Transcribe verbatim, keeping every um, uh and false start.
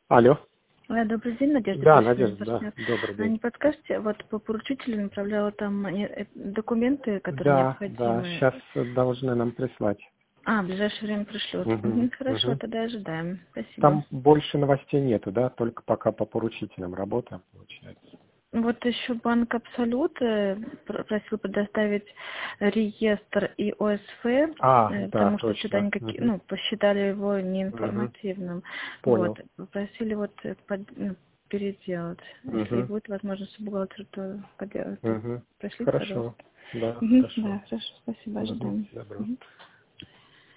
Алло. Э, Добрый день, Надежда. Да, Песня, Надежда, да. партнер. Добрый А день. не подскажете, вот по поручителю направляла там э, э, документы, которые Да, да, необходимы. сейчас должны нам прислать. А, в ближайшее время пришлют. Мгм, Мгм, хорошо, мгм. тогда ожидаем. Спасибо. Там больше новостей нету, да? Только пока по поручителям работаем, получается. Вот еще банк Абсолют э, пр- просил предоставить реестр и О С Ф, А, э, да, потому что что-то точно. они какие, Мгм, ну, посчитали его мгм. неинформативным. Вот. Понял. Попросили вот э, под- ну, переделать. Если Мгм, будет возможность у бухгалтера, то поделать. мгм. Пришлите, Хорошо. пожалуйста. Да, Мгм, хорошо. да, хорошо, спасибо, Мгм. ожидаем. Добро. Мгм.